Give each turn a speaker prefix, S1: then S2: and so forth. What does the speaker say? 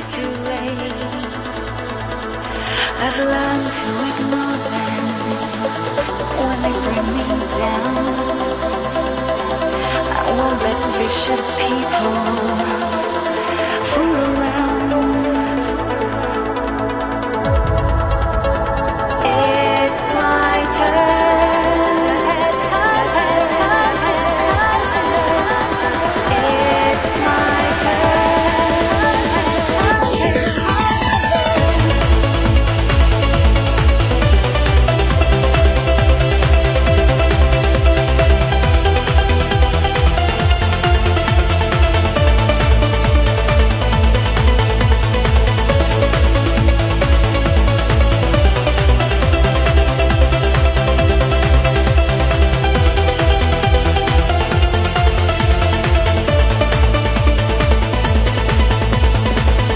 S1: seems too late. I've learned to ignore them when they bring me down. I won't let vicious people